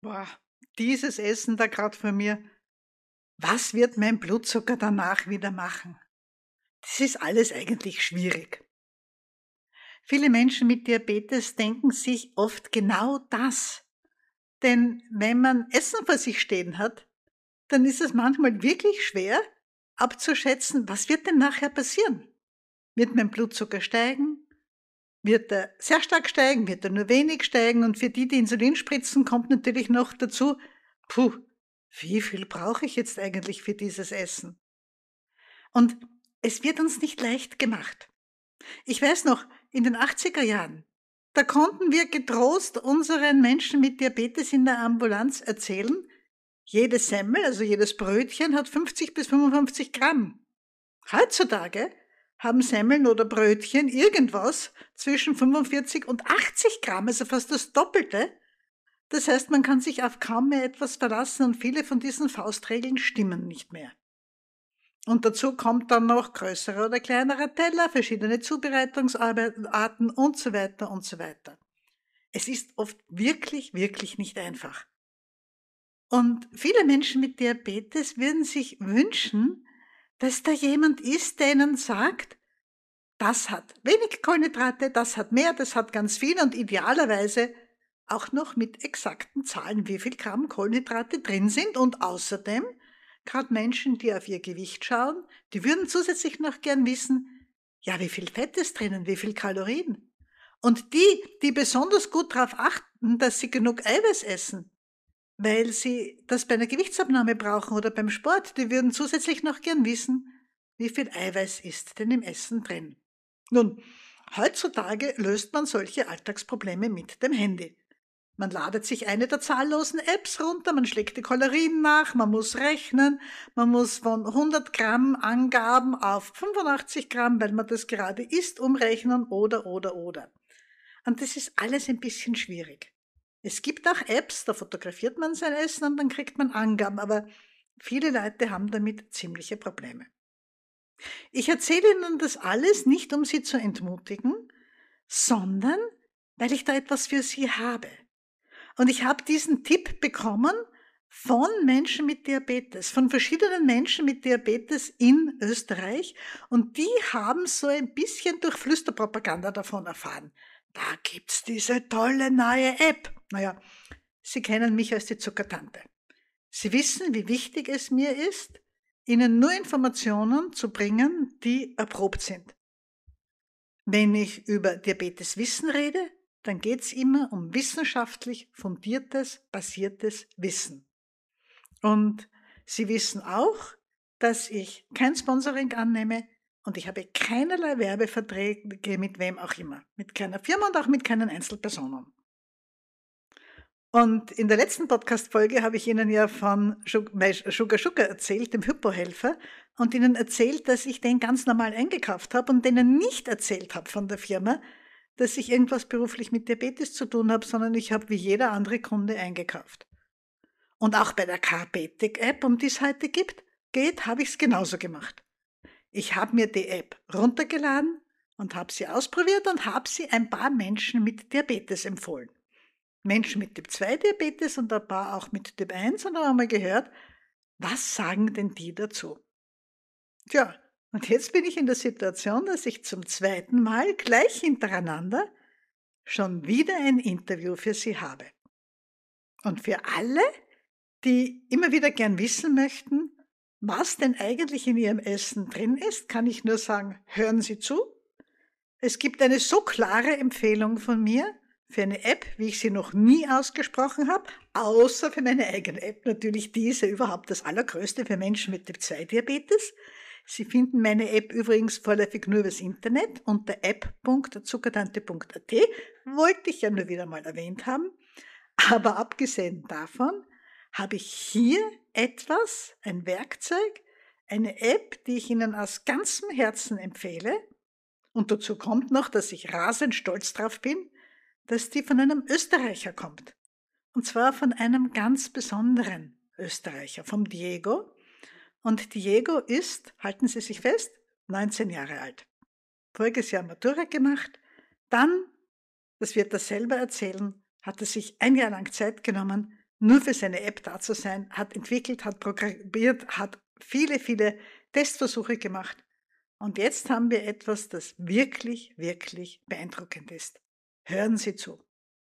Boah, dieses Essen da gerade vor mir. Was wird mein Blutzucker danach wieder machen? Das ist alles eigentlich schwierig. Viele Menschen mit Diabetes denken sich oft genau das. Denn wenn man Essen vor sich stehen hat, dann ist es manchmal wirklich schwer abzuschätzen, was wird denn nachher passieren? Wird mein Blutzucker steigen? Wird er sehr stark steigen? Wird er nur wenig steigen? Und für die, die Insulin spritzen, kommt natürlich noch dazu, puh, wie viel brauche ich jetzt eigentlich für dieses Essen? Und es wird uns nicht leicht gemacht. Ich weiß noch, in den 80er Jahren, da konnten wir getrost unseren Menschen mit Diabetes in der Ambulanz erzählen, jede Semmel, also jedes Brötchen, hat 50 bis 55 Gramm. Heutzutage haben Semmeln oder Brötchen irgendwas zwischen 45 und 80 Gramm, also fast das Doppelte. Das heißt, man kann sich auf kaum mehr etwas verlassen und viele von diesen Faustregeln stimmen nicht mehr. Und dazu kommt dann noch größere oder kleinere Teller, verschiedene Zubereitungsarten und so weiter und so weiter. Es ist oft wirklich, wirklich nicht einfach. Und viele Menschen mit Diabetes würden sich wünschen, dass da jemand ist, der ihnen sagt, das hat wenig Kohlenhydrate, das hat mehr, das hat ganz viel und idealerweise auch noch mit exakten Zahlen, wie viel Gramm Kohlenhydrate drin sind. Und außerdem, gerade Menschen, die auf ihr Gewicht schauen, die würden zusätzlich noch gern wissen, ja, wie viel Fett ist drinnen, wie viel Kalorien. Und die, die besonders gut darauf achten, dass sie genug Eiweiß essen, weil sie das bei einer Gewichtsabnahme brauchen oder beim Sport, die würden zusätzlich noch gern wissen, wie viel Eiweiß ist denn im Essen drin. Nun, heutzutage löst man solche Alltagsprobleme mit dem Handy. Man ladet sich eine der zahllosen Apps runter, man schlägt die Kalorien nach, man muss rechnen, man muss von 100 Gramm Angaben auf 85 Gramm, weil man das gerade isst, umrechnen oder. Und das ist alles ein bisschen schwierig. Es gibt auch Apps, da fotografiert man sein Essen und dann kriegt man Angaben, aber viele Leute haben damit ziemliche Probleme. Ich erzähle Ihnen das alles nicht, um Sie zu entmutigen, sondern weil ich da etwas für Sie habe. Und ich habe diesen Tipp bekommen von Menschen mit Diabetes, von verschiedenen Menschen mit Diabetes in Österreich. Und die haben so ein bisschen durch Flüsterpropaganda davon erfahren. Da gibt's diese tolle neue App. Naja, Sie kennen mich als die Zuckertante. Sie wissen, wie wichtig es mir ist, Ihnen nur Informationen zu bringen, die erprobt sind. Wenn ich über Diabeteswissen rede, dann geht's immer um wissenschaftlich fundiertes, basiertes Wissen. Und Sie wissen auch, dass ich kein Sponsoring annehme und ich habe keinerlei Werbeverträge mit wem auch immer, mit keiner Firma und auch mit keinen Einzelpersonen. Und in der letzten Podcast-Folge habe ich Ihnen ja von Sugar erzählt, dem Hypohelfer, und Ihnen erzählt, dass ich den ganz normal eingekauft habe und denen nicht erzählt habe von der Firma, dass ich irgendwas beruflich mit Diabetes zu tun habe, sondern ich habe wie jeder andere Kunde eingekauft. Und auch bei der Carbetic-App, um die es heute geht, habe ich es genauso gemacht. Ich habe mir die App runtergeladen und habe sie ausprobiert und habe sie ein paar Menschen mit Diabetes empfohlen. Menschen mit Typ 2 Diabetes und ein paar auch mit Typ 1 und haben einmal gehört, was sagen denn die dazu? Tja, und jetzt bin ich in der Situation, dass ich zum zweiten Mal gleich hintereinander schon wieder ein Interview für Sie habe. Und für alle, die immer wieder gern wissen möchten, was denn eigentlich in Ihrem Essen drin ist, kann ich nur sagen, hören Sie zu. Es gibt eine so klare Empfehlung von mir für eine App, wie ich sie noch nie ausgesprochen habe, außer für meine eigene App. Natürlich diese überhaupt das allergrößte für Menschen mit Typ 2 Diabetes. Sie finden meine App übrigens vorläufig nur übers Internet unter app.zuckertante.at. Wollte ich ja nur wieder mal erwähnt haben. Aber abgesehen davon habe ich hier etwas, ein Werkzeug, eine App, die ich Ihnen aus ganzem Herzen empfehle. Und dazu kommt noch, dass ich rasend stolz drauf bin, dass die von einem Österreicher kommt. Und zwar von einem ganz besonderen Österreicher, vom Diego. Und Diego ist, halten Sie sich fest, 19 Jahre alt. Voriges Jahr Matura gemacht. Dann, das wird er selber erzählen, hat er sich ein Jahr lang Zeit genommen, nur für seine App da zu sein, hat entwickelt, hat programmiert, hat viele, viele Testversuche gemacht. Und jetzt haben wir etwas, das wirklich, wirklich beeindruckend ist. Hören Sie zu.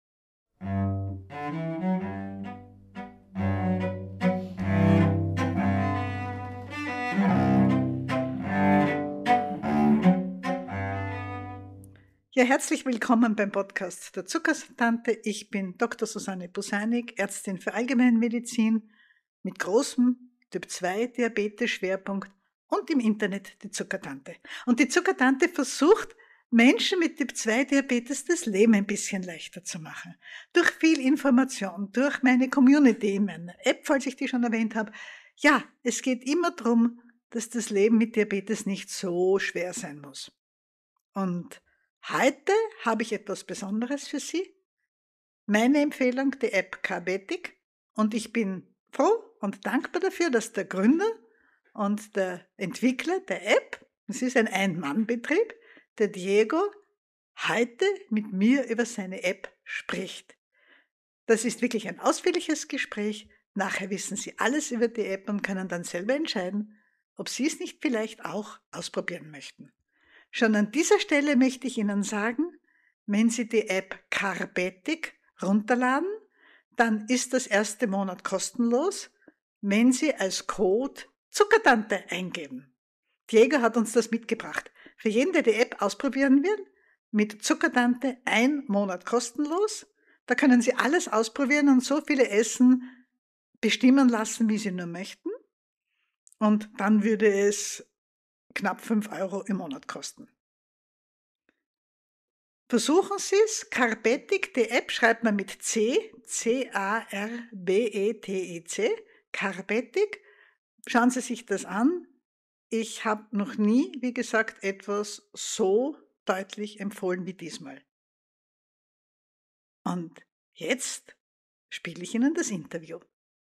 Ja, herzlich willkommen beim Podcast der Zuckertante. Ich bin Dr. Susanne Busanik, Ärztin für Allgemeinmedizin mit großem Typ-2-Diabetes-Schwerpunkt und im Internet die Zuckertante. Und die Zuckertante versucht, Menschen mit Typ-2-Diabetes das Leben ein bisschen leichter zu machen. Durch viel Information, durch meine Community in meiner App, falls ich die schon erwähnt habe. Ja, es geht immer darum, dass das Leben mit Diabetes nicht so schwer sein muss. Und heute habe ich etwas Besonderes für Sie. Meine Empfehlung, die App Carbetic. Und ich bin froh und dankbar dafür, dass der Gründer und der Entwickler der App, es ist ein Ein-Mann-Betrieb, der Diego, heute mit mir über seine App spricht. Das ist wirklich ein ausführliches Gespräch. Nachher wissen Sie alles über die App und können dann selber entscheiden, ob Sie es nicht vielleicht auch ausprobieren möchten. Schon an dieser Stelle möchte ich Ihnen sagen, wenn Sie die App Carbetic runterladen, dann ist das erste Monat kostenlos, wenn Sie als Code Zuckertante eingeben. Diego hat uns das mitgebracht. Für jeden, der die App ausprobieren will, mit Zuckertante 1 Monat kostenlos. Da können Sie alles ausprobieren und so viele Essen bestimmen lassen, wie Sie nur möchten. Und dann würde es knapp 5 € im Monat kosten. Versuchen Sie es. Carbetic, die App schreibt man mit C, C-A-R-B-E-T-I-C, Carbetic. Schauen Sie sich das an. Ich habe noch nie, wie gesagt, etwas so deutlich empfohlen wie diesmal. Und jetzt spiele ich Ihnen das Interview.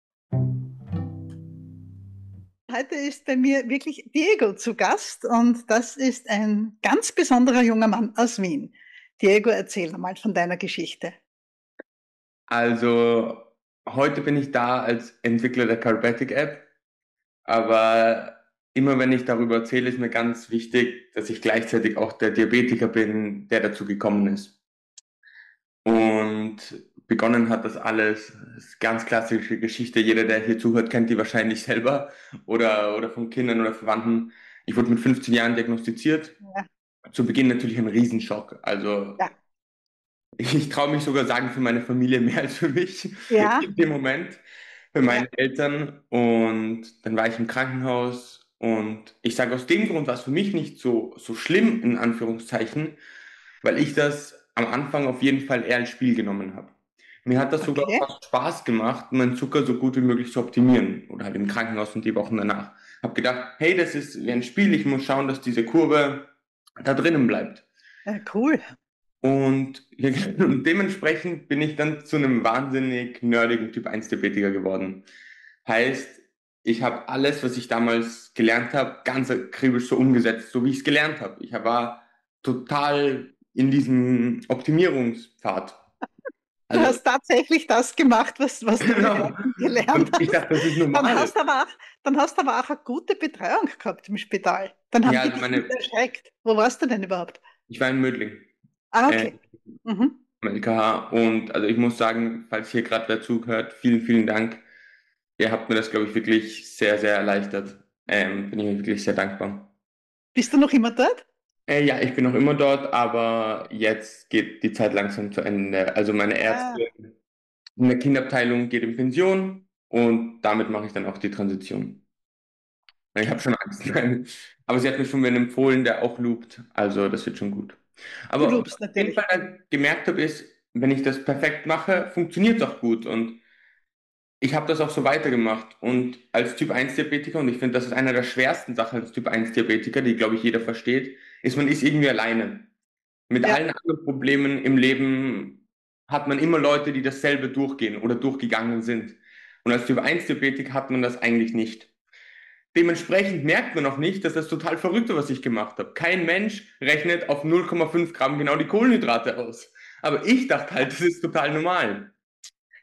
Heute ist bei mir wirklich Diego zu Gast und das ist ein ganz besonderer junger Mann aus Wien. Diego, erzähl mal von deiner Geschichte. Also, heute bin ich da als Entwickler der Carbetic App, aber immer wenn ich darüber erzähle, ist mir ganz wichtig, dass ich gleichzeitig auch der Diabetiker bin, der dazu gekommen ist. Und begonnen hat das alles, das ist ganz klassische Geschichte. Jeder, der hier zuhört, kennt die wahrscheinlich selber oder von Kindern oder Verwandten. Ich wurde mit 15 Jahren diagnostiziert. Ja. Zu Beginn natürlich ein Riesenschock. Also Ja. ich traue mich sogar sagen, für meine Familie mehr als für mich Ja. in dem Moment, für meine Eltern. Und dann war ich im Krankenhaus und ich sage, aus dem Grund war es für mich nicht so schlimm, in Anführungszeichen, weil ich das am Anfang auf jeden Fall eher als Spiel genommen habe. Mir hat das sogar Okay. fast Spaß gemacht, meinen Zucker so gut wie möglich zu optimieren oder halt im Krankenhaus und die Wochen danach. Habe gedacht, hey, das ist wie ein Spiel, ich muss schauen, dass diese Kurve da drinnen bleibt. Ja, cool. Und dementsprechend bin ich dann zu einem wahnsinnig nerdigen Typ-1-Diabetiker geworden. Heißt, ich habe alles, was ich damals gelernt habe, ganz akribisch so umgesetzt, so wie ich es gelernt habe. Ich war total in diesem Optimierungspfad. Du Also, hast tatsächlich das gemacht, was du genau. gelernt Und ich hast. dachte, das ist Dann normal. hast du aber auch eine gute Betreuung gehabt im Spital. Dann haben Ja, die also dich nicht erschreckt. Wo warst du denn überhaupt? ich war in Mödling, Ah, äh, okay. Mhm. am LKH. Und also ich muss sagen, falls hier gerade wer zuhört, vielen, vielen Dank. Ihr habt mir das, glaube ich, wirklich sehr, sehr erleichtert. Bin ich mir wirklich sehr dankbar. Bist du noch immer dort? Ja, ich bin noch immer dort, aber jetzt geht die Zeit langsam zu Ende. Also meine Ah, Ärztin in der Kinderabteilung geht in Pension und damit mache ich dann auch die Transition. Ich habe schon Angst. Aber sie hat mir schon wen empfohlen, der auch loopt. Also das wird schon gut. du Aber was ich lobst auf jeden natürlich. Fall dann gemerkt habe, ist, wenn ich das perfekt mache, funktioniert es auch gut. Und ich habe das auch so weitergemacht und als Typ-1-Diabetiker, und ich finde, das ist einer der schwersten Sachen als Typ-1-Diabetiker, die, glaube ich, jeder versteht, ist, man ist irgendwie alleine. Mit Ja, allen anderen Problemen im Leben hat man immer Leute, die dasselbe durchgehen oder durchgegangen sind. Und als Typ-1-Diabetiker hat man das eigentlich nicht. Dementsprechend merkt man auch nicht, dass das total verrückt war, was ich gemacht habe. Kein Mensch rechnet auf 0,5 Gramm genau die Kohlenhydrate aus. Aber ich dachte halt, das ist total normal.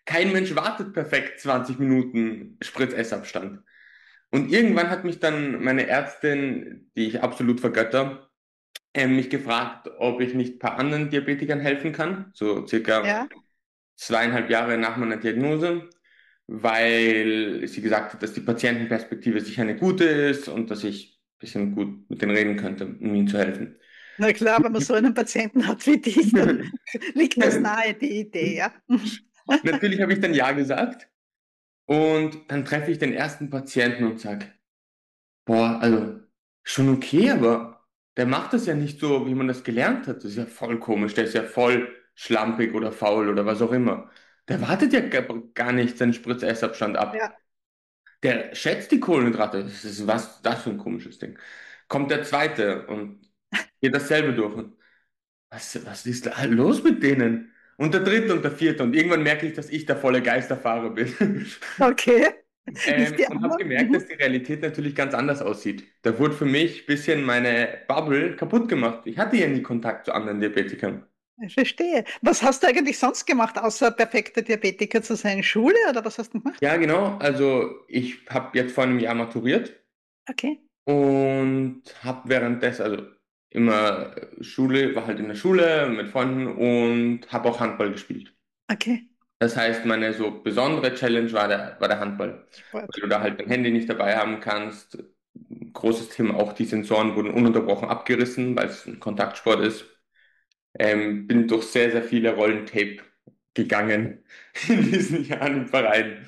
kein Mensch wartet perfekt 20 Minuten Spritzessabstand. Und irgendwann hat mich dann meine Ärztin, die ich absolut vergötter, mich gefragt, ob ich nicht ein paar anderen Diabetikern helfen kann, so circa Ja, 2,5 Jahre nach meiner Diagnose, weil sie gesagt hat, dass die Patientenperspektive sicher eine gute ist und dass ich ein bisschen gut mit denen reden könnte, um ihnen zu helfen. na klar, wenn man so einen Patienten hat wie dich, dann liegt das nahe, die Idee, ja. Natürlich habe ich dann ja gesagt und dann treffe ich den ersten Patienten und sage, boah, also schon okay, aber der macht das ja nicht so, wie man das gelernt hat. Das ist ja voll komisch, der ist ja voll schlampig oder faul oder was auch immer. Der wartet ja gar nicht seinen Spritzessabstand ab. Ja, Der schätzt die Kohlenhydrate. Das ist was das für ein komisches Ding. Kommt der zweite und geht dasselbe durch. Und was ist da los mit denen? Und der dritte und der vierte. Und irgendwann merke ich, dass ich der volle Geisterfahrer bin. okay. Nicht die Und habe anderen? gemerkt, dass Mhm. die Realität natürlich ganz anders aussieht. Da wurde für mich ein bisschen meine Bubble kaputt gemacht. Ich hatte ja nie Kontakt zu anderen Diabetikern. Ich verstehe. Was hast du eigentlich sonst gemacht, außer perfekter Diabetiker zu sein? Schule oder was hast du gemacht? Ja, genau. Also ich habe jetzt vor einem Jahr maturiert Okay, und habe währenddessen, also immer Schule, war halt in der Schule mit Freunden und habe auch Handball gespielt. okay. Das heißt, meine so besondere Challenge war der Handball, Sport. weil du da halt dein Handy nicht dabei haben kannst. Großes Thema, auch die Sensoren wurden ununterbrochen abgerissen, weil es ein Kontaktsport ist. Bin durch sehr, sehr viele Rollen Tape gegangen in diesen Jahren im Verein.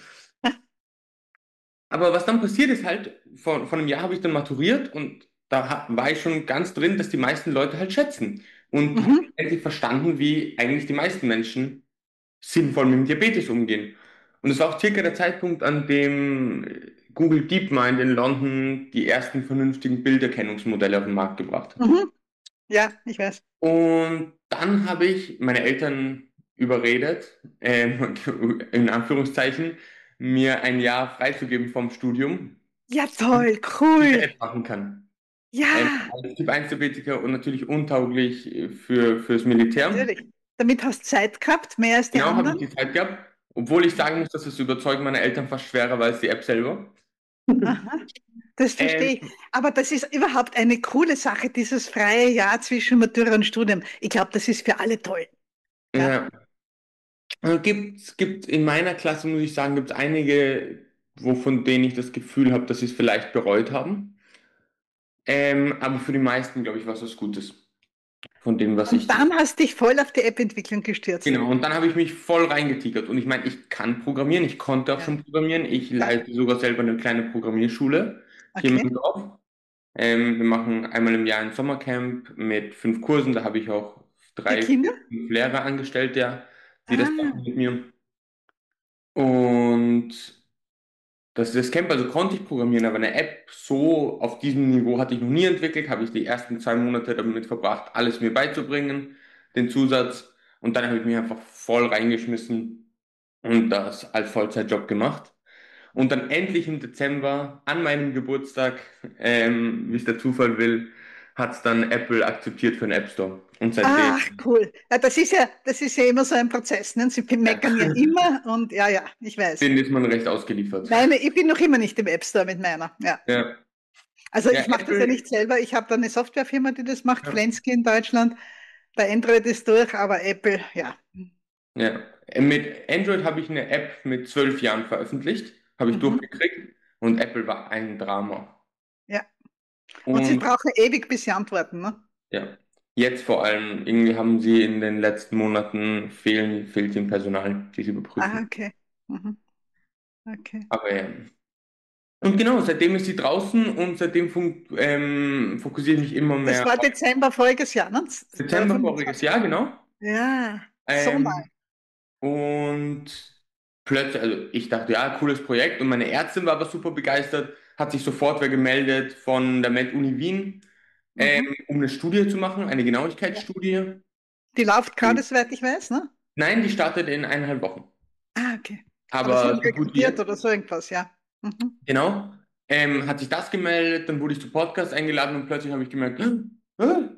Aber was dann passiert ist halt, vor einem Jahr habe ich dann maturiert und da war ich schon ganz drin, dass die meisten Leute halt schätzen. Und habe Mhm. endlich verstanden, wie eigentlich die meisten Menschen sinnvoll mit dem Diabetes umgehen. Und es war auch circa der Zeitpunkt, an dem Google DeepMind in London die ersten vernünftigen Bilderkennungsmodelle auf den Markt gebracht hat. Mhm. Ja, ich weiß. Und dann habe ich meine Eltern überredet, in Anführungszeichen, mir ein Jahr freizugeben vom Studium, Ja, damit toll, ich diese cool. App machen kann. Ja, Als Typ 1 Diabetiker und natürlich untauglich fürs Militär. natürlich. Damit hast du Zeit gehabt, mehr als die Genau, habe anderen. ich die Zeit gehabt, obwohl ich sagen muss, dass das Überzeugen meiner Eltern fast schwerer war als die App selber. Aha, das Ähm, verstehe ich. Aber das ist überhaupt eine coole Sache, dieses freie Jahr zwischen Matura und Studium. Ich glaube, das ist für alle toll. Ja. ja, gibt in meiner Klasse, muss ich sagen, gibt es einige, von denen ich das Gefühl habe, dass sie es vielleicht bereut haben. Aber für die meisten, glaube ich, war es was Gutes. Von dem, was Und ich. dann hast dich voll auf die App-Entwicklung gestürzt. Genau, und dann habe ich mich voll reingetigert. Und ich meine, ich kann programmieren, ich konnte auch Ja, schon programmieren. Ich ja, leite sogar selber eine kleine Programmierschule hier in okay. meinem Dorf. Wir machen einmal im Jahr ein Sommercamp mit 5 Kursen. Da habe ich auch Für 3, 4, Kinder? 5 Lehrer angestellt, ja, die das Ah, machen mit mir. Und das Camp, also konnte ich programmieren, aber eine App so auf diesem Niveau hatte ich noch nie entwickelt. Habe ich die ersten 2 Monate damit verbracht, alles mir beizubringen, den Zusatz. Und dann habe ich mich einfach voll reingeschmissen und das als Vollzeitjob gemacht. Und dann endlich im Dezember, an meinem Geburtstag, wie es der Zufall will, hat es dann Apple akzeptiert für den App Store. Und seitdem, ach, cool. Ja, das ist ja immer so ein Prozess. Ne? Sie ja, meckern ja immer und ja, ja, ich weiß. denen ist man recht ausgeliefert. Ich bin noch immer nicht im App Store mit meiner. Ja. Ja, Also ja, ich mache das ja Apple, nicht selber. Ich habe da eine Softwarefirma, die das macht, ja, Flensky in Deutschland. Bei Android ist durch, aber Apple, ja. ja. Mit Android habe ich eine App mit 12 Jahren veröffentlicht, habe ich Mhm. durchgekriegt und Apple war ein Drama. Ja. Und sie Und brauchen ewig, bis sie antworten. Ne? ja, jetzt vor allem, irgendwie haben sie in den letzten Monaten fehlt im Personal, die sie Ah, überprüfen. okay. Mhm. Okay. Aber ja. Und genau, seitdem ist sie draußen und seitdem fokussiere ich mich immer Das mehr war auf Dezember voriges Jahr, ne? Dezember voriges 25. Jahr, genau. Ja, so Ähm, mal. und plötzlich, also ich dachte, ja, cooles Projekt und meine Ärztin war aber super begeistert, hat sich sofort wer gemeldet von der Med-Uni Wien, Mhm. um eine Studie zu machen, eine Ja. Genauigkeitsstudie. Die läuft gerade, soweit ich weiß, ne? Nein, die startet in 1,5 Wochen. Ah, okay. Aber sie Aber haben so gut wie rekrutiert jetzt. oder so irgendwas, ja. Mhm. Genau. Hat sich das gemeldet, dann wurde ich zu Podcast eingeladen und plötzlich habe ich gemerkt,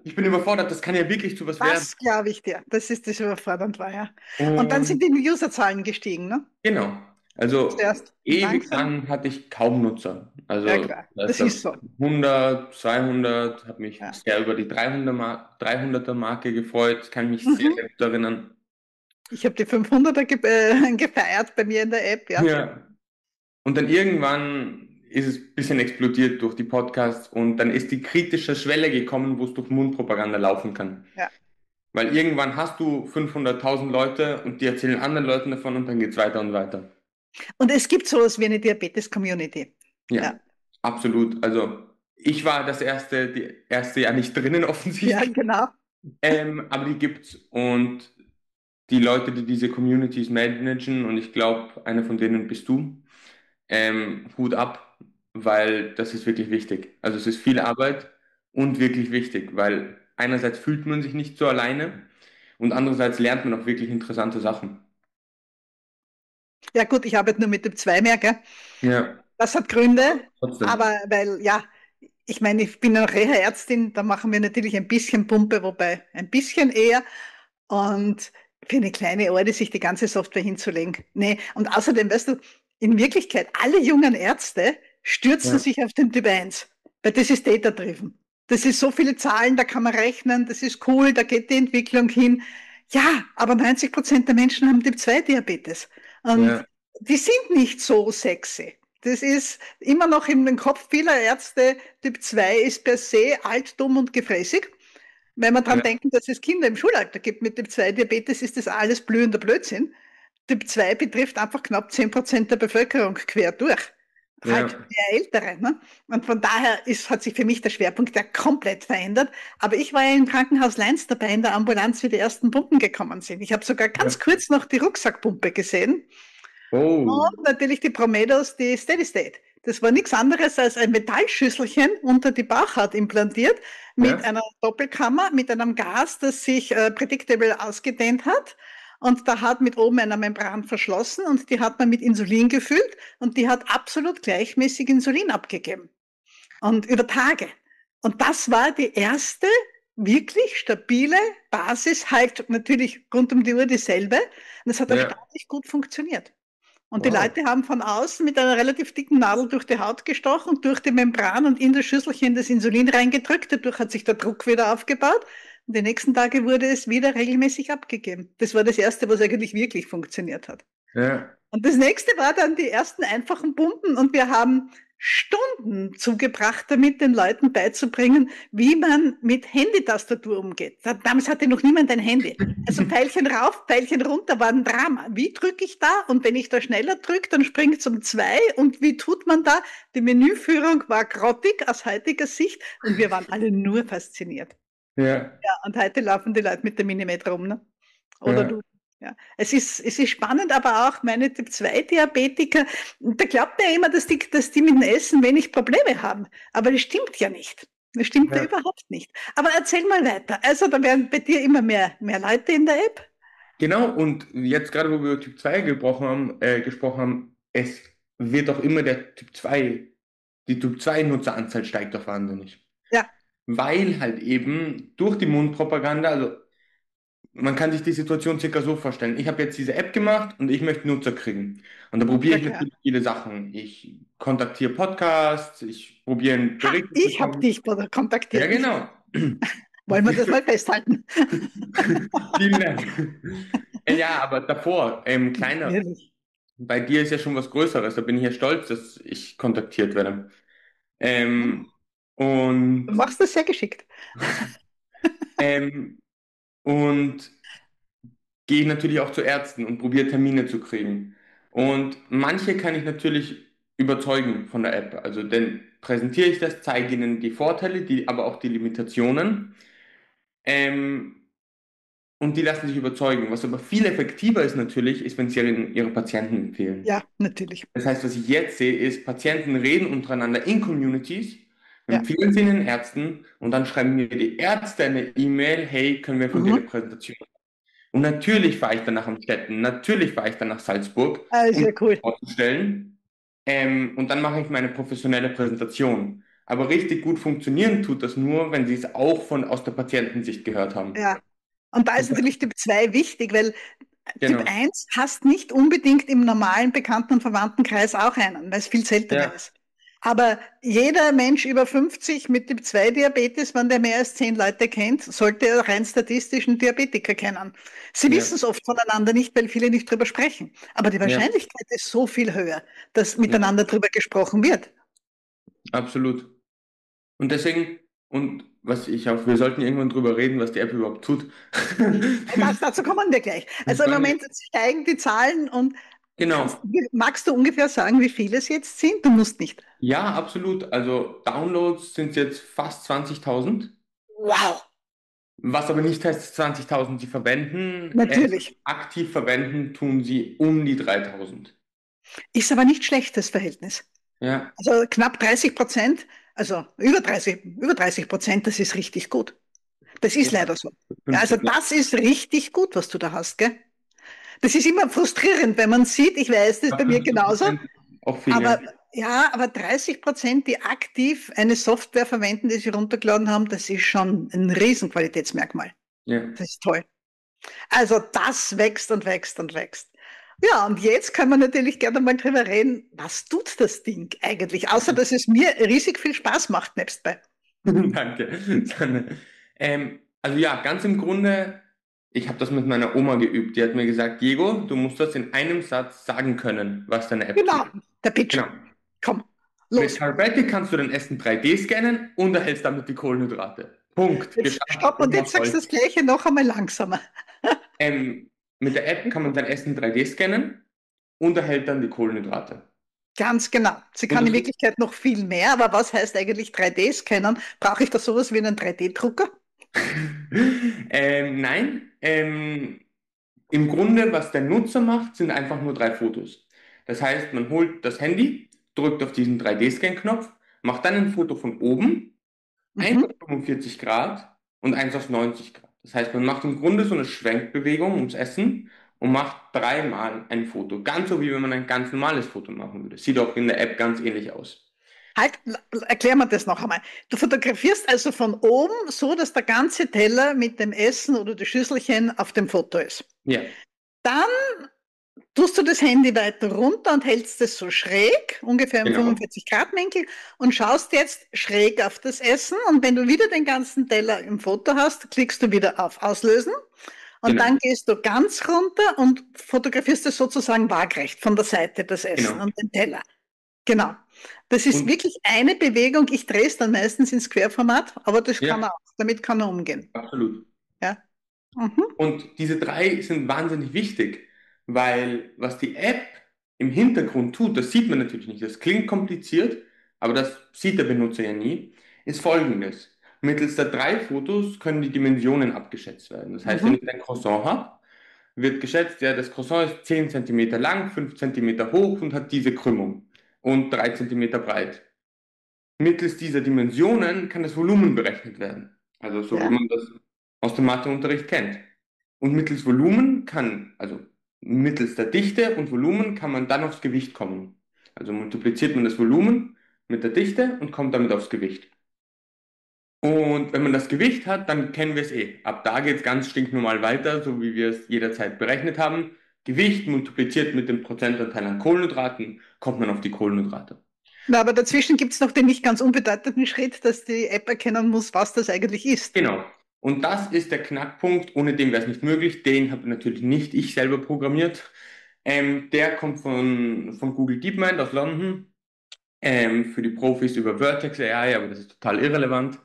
Ich bin überfordert, das kann ja wirklich zu was werden. Das glaube ich dir. Das ist das überfordernd war, ja. Und dann sind Und die Userzahlen gestiegen, ne? genau. Also Zuerst ewig langsam. lang hatte ich kaum Nutzer. Ja, Also klar. da ist Das ist auf so. 100, 200, habe mich Ja. sehr über die 300er Marke gefreut, kann mich sehr, Mhm. sehr gut erinnern. Ich habe die 500er gefeiert bei mir in der App, ja. Ja. Und dann irgendwann ist es ein bisschen explodiert durch die Podcasts und dann ist die kritische Schwelle gekommen, wo es durch Mundpropaganda laufen kann. Ja. Weil irgendwann hast du 500.000 Leute und die erzählen anderen Leuten davon und dann geht's weiter und weiter. Und es gibt sowas wie eine Diabetes-Community. Ja, Ja. absolut. Also ich war die erste Jahr nicht drinnen Ja, offensichtlich, genau. aber die gibt's und die Leute, die diese Communities managen und ich glaube, einer von denen bist du, Hut ab, weil das ist wirklich wichtig. Also es ist viel Ja. Arbeit und wirklich wichtig, weil einerseits fühlt man sich nicht so alleine und andererseits lernt man auch wirklich interessante Sachen. Ja, gut, ich arbeite nur mit dem 2 mehr, gell? Ja, Das hat Gründe, trotzdem. aber weil, ja, ich meine, ich bin ja noch Reha-Ärztin, da machen wir natürlich ein bisschen Pumpe, wobei ein bisschen eher. Und für eine kleine Orte sich die ganze Software hinzulegen. Nee, und außerdem, weißt du, in Wirklichkeit, alle jungen Ärzte stürzen Ja, sich auf den Typ 1, weil das ist data-driven. Das ist so viele Zahlen, da kann man rechnen, das ist cool, da geht die Entwicklung hin. Ja, aber 90% der Menschen haben Typ 2 Diabetes. Und ja, die sind nicht so sexy. Das ist immer noch in den Kopf vieler Ärzte, Typ 2 ist per se alt, dumm und gefräßig. Wenn wir dran ja, denken, dass es Kinder im Schulalter gibt mit Typ 2 Diabetes, ist das alles blühender Blödsinn. Typ 2 betrifft einfach knapp 10% der Bevölkerung quer durch. Halt ja, mehr Ältere. Ne? Und von daher hat sich für mich der Schwerpunkt ja komplett verändert. Aber ich war ja im Krankenhaus Leins dabei in der Ambulanz, wie die ersten Pumpen gekommen sind. Ich habe sogar ja. ganz kurz noch die Rucksackpumpe gesehen. Oh, Und natürlich die Prometheus, die Steady State. Das war nichts anderes als ein Metallschüsselchen unter die Bauchhaut implantiert mit ja, einer Doppelkammer, mit einem Gas, das sich predictable ausgedehnt hat. Und da hat mit oben einer Membran verschlossen und die hat man mit Insulin gefüllt und die hat absolut gleichmäßig Insulin abgegeben. Und über Tage. Und das war die erste wirklich stabile Basis, halt natürlich rund um die Uhr dieselbe. Und es hat ja. erstaunlich gut funktioniert. Und die Wow. Leute haben von außen mit einer relativ dicken Nadel durch die Haut gestochen, durch die Membran und in das Schüsselchen das Insulin reingedrückt. Dadurch hat sich der Druck wieder aufgebaut. Und die nächsten Tage wurde es wieder regelmäßig abgegeben. Das war das Erste, was eigentlich wirklich funktioniert hat. Ja, Und das nächste war dann die ersten einfachen Pumpen und wir haben Stunden zugebracht, damit den Leuten beizubringen, wie man mit Handytastatur umgeht. Damals hatte noch niemand ein Handy. Also Pfeilchen rauf, Pfeilchen runter war ein Drama. Wie drücke ich da? Und wenn ich da schneller drücke, dann springt es um 2. Und wie tut man da? Die Menüführung war grottig aus heutiger Sicht und wir waren alle nur fasziniert. ja, Ja, und heute laufen die Leute mit der Minimet rum, ne? Oder ja, du. Ja. Es ist spannend, aber auch meine Typ-2-Diabetiker, da glaubt man ja immer, dass die mit dem Essen wenig Probleme haben. Aber das stimmt ja nicht. Das stimmt ja ja. überhaupt nicht. Aber erzähl mal weiter. Also, da werden bei dir immer mehr Leute in der App. Genau, und jetzt gerade, wo wir über Typ 2 gesprochen haben, es wird auch immer die Typ 2 Nutzeranzahl steigt doch wahnsinnig. Ja, Weil halt eben durch die Mundpropaganda, also man kann sich die Situation circa so vorstellen. Ich habe jetzt diese App gemacht und ich möchte Nutzer kriegen. Und da probiere ja ich klar. natürlich viele Sachen. Ich kontaktiere Podcasts, ich probiere einen Ha, Bericht zu ich habe bekommen. dich Ja, kontaktiert. genau. Wollen wir das mal festhalten? Vielen Dank. Ja, aber davor, kleiner. Natürlich. Bei dir ist ja schon was Größeres. Da bin ich ja stolz, dass ich kontaktiert werde. Hm, Ähm, du und, machst das sehr geschickt. ähm, und gehe natürlich auch zu Ärzten und probiere Termine zu kriegen. Und manche kann ich natürlich überzeugen von der App. Also dann präsentiere ich das, zeige ihnen die Vorteile, aber auch die Limitationen. Ähm, und die lassen sich überzeugen. Was aber viel effektiver ist natürlich, ist, wenn sie ihre Patienten empfehlen. Ja, natürlich. Das heißt, was ich jetzt sehe, ist, Patienten reden untereinander in Communities, Ja. empfehlen sie den Ärzten und dann schreiben mir die Ärzte eine E-Mail, hey, können wir von dir eine Mhm. Präsentation. Und natürlich fahre ich dann nach Amstetten, natürlich fahre ich dann nach Salzburg, Ah, um sehr das cool. vorzustellen. Und dann mache ich meine professionelle Präsentation. Aber richtig gut funktionieren tut das nur, wenn sie es auch aus der Patientensicht gehört haben. Ja. Und da ist Und das, natürlich Typ 2 wichtig, weil Typ genau. 1 hast nicht unbedingt im normalen Bekannten- und Verwandtenkreis auch einen, weil es viel seltener Ja, ist. Aber jeder Mensch über 50 mit Typ 2 Diabetes, wenn der mehr als 10 Leute kennt, sollte er rein statistisch einen Diabetiker kennen. Sie ja, wissen es oft voneinander nicht, weil viele nicht drüber sprechen. Aber die ja, Wahrscheinlichkeit ist so viel höher, dass ja, miteinander drüber gesprochen wird. absolut. Und deswegen, und was ich auch, wir sollten irgendwann drüber reden, was die App überhaupt tut. Dazu kommen wir gleich. Das Also im sagen wir, Moment steigen die Zahlen und genau. magst du ungefähr sagen, wie viele es jetzt sind? Du musst nicht. Ja, absolut. Also Downloads sind jetzt fast 20.000. Wow, Was aber nicht heißt, dass 20.000 sie verwenden. natürlich. Aktiv verwenden tun sie um die 3.000. Ist aber nicht schlecht, das Verhältnis. Ja, Also knapp 30%, also über 30%, das ist richtig gut. Das ist ja, leider so. Ja, also 50. das ist richtig gut, was du da hast, gell? Das ist immer frustrierend, wenn man sieht, ich weiß, das ist bei mir genauso, 50% auch viel, ja. aber ja, aber 30%, die aktiv eine Software verwenden, die sie runtergeladen haben, das ist schon ein Riesenqualitätsmerkmal. Ja. Das ist toll. Also das wächst und wächst und wächst. Ja, und jetzt können wir natürlich gerne mal drüber reden, was tut das Ding eigentlich, außer dass es mir riesig viel Spaß macht nebstbei. Danke. Dann, also ja, ganz im Grunde, ich habe das mit meiner Oma geübt. Die hat mir gesagt, Diego, du musst das in einem Satz sagen können, was deine App tut. Genau, der Pitch. Genau. Komm, Mit los. Carbetti kannst du dein Essen 3D scannen und erhältst damit die Kohlenhydrate. Punkt. Jetzt Geschafft. stopp und jetzt sagst du das Gleiche noch einmal langsamer. Mit der App kann man sein Essen 3D scannen und erhält dann die Kohlenhydrate. Ganz genau. Sie Und kann in das, Wirklichkeit noch viel mehr, aber was heißt eigentlich 3D-Scannen? Brauche ich da sowas wie einen 3D-Drucker? nein, im Grunde, was der Nutzer macht, sind einfach nur 3 Fotos. Das heißt, man holt das Handy, drückt auf diesen 3D-Scan-Knopf, macht dann ein Foto von oben, eins auf Mhm. 45 Grad und eins auf 90 Grad. Das heißt, man macht im Grunde so eine Schwenkbewegung ums Essen und macht dreimal ein Foto. Ganz so, wie wenn man ein ganz normales Foto machen würde. Sieht auch in der App ganz ähnlich aus. Halt, erklär mir das noch einmal. Du fotografierst also von oben so, dass der ganze Teller mit dem Essen oder die Schüsselchen auf dem Foto ist. Ja, Dann tust du das Handy weiter runter und hältst es so schräg, ungefähr im genau, 45 Grad Winkel und schaust jetzt schräg auf das Essen. Und wenn du wieder den ganzen Teller im Foto hast, klickst du wieder auf Auslösen und genau, dann gehst du ganz runter und fotografierst es sozusagen waagrecht von der Seite, das Essen genau. und den Teller. Genau. Das ist Und wirklich eine Bewegung. Ich drehe es dann meistens ins Querformat, aber das kann ja, er auch. Damit kann er umgehen. absolut. Ja. Mhm. Und diese 3 sind wahnsinnig wichtig, weil was die App im Hintergrund tut, das sieht man natürlich nicht. Das klingt kompliziert, aber das sieht der Benutzer ja nie, ist folgendes. Mittels der 3 Fotos können die Dimensionen abgeschätzt werden. Das heißt, wenn Mhm. ich ein Croissant habe, wird geschätzt, ja, das Croissant ist 10 Zentimeter lang, 5 Zentimeter hoch und hat diese Krümmung und 3 Zentimeter breit. Mittels dieser Dimensionen kann das Volumen berechnet werden. Also so wie Ja. man das aus dem Matheunterricht kennt. Und mittels Volumen also mittels der Dichte und Volumen kann man dann aufs Gewicht kommen. Also multipliziert man das Volumen mit der Dichte und kommt damit aufs Gewicht. Und wenn man das Gewicht hat, dann kennen wir es eh. Ab da geht es ganz stinknormal weiter, so wie wir es jederzeit berechnet haben. Gewicht multipliziert mit dem Prozentanteil an Kohlenhydraten, kommt man auf die Kohlenhydrate. Na, aber dazwischen gibt es noch den nicht ganz unbedeutenden Schritt, dass die App erkennen muss, was das eigentlich ist. Genau. Und das ist der Knackpunkt, ohne den wäre es nicht möglich. Den habe natürlich nicht ich selber programmiert. Der kommt von Google DeepMind aus London. Für die Profis über Vertex AI, aber das ist total irrelevant.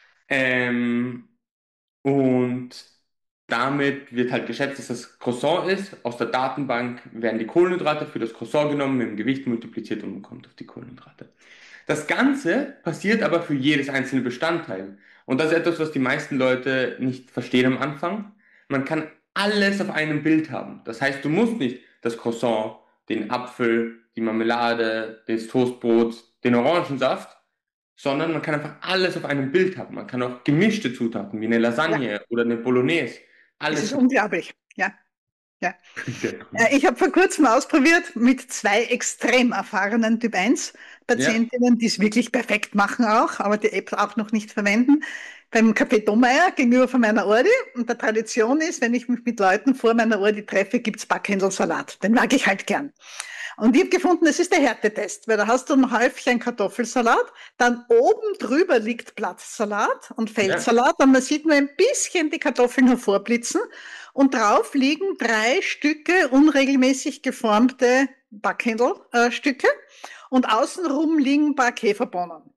Ähm, und damit wird halt geschätzt, dass das Croissant ist. Aus der Datenbank werden die Kohlenhydrate für das Croissant genommen, mit dem Gewicht multipliziert und man kommt auf die Kohlenhydrate. Das Ganze passiert aber für jedes einzelne Bestandteil. Und das ist etwas, was die meisten Leute nicht verstehen am Anfang. Man kann alles auf einem Bild haben. Das heißt, du musst nicht das Croissant, den Apfel, die Marmelade, das Toastbrot, den Orangensaft, sondern man kann einfach alles auf einem Bild haben. Man kann auch gemischte Zutaten wie eine Ja, Lasagne oder eine Bolognese, es alles ist haben. unglaublich. Ja. Ja. Sehr cool. Ich habe vor kurzem ausprobiert mit 2 extrem erfahrenen Typ 1 Ja, Patientinnen, die es wirklich perfekt machen auch, aber die App auch noch nicht verwenden. Beim Café Domeyer gegenüber von meiner Ordi. Und der Tradition ist, wenn ich mich mit Leuten vor meiner Ordi treffe, gibt's Backhändelsalat. Den mag ich halt gern. Und ich habe gefunden, das ist der Härtetest, weil da hast du ein Häufchen Kartoffelsalat, dann oben drüber liegt Blattsalat und ja, Feldsalat und man sieht nur ein bisschen die Kartoffeln hervorblitzen und drauf liegen 3 Stücke unregelmäßig geformte Backhändelstücke und außenrum liegen ein paar Käferbohnen.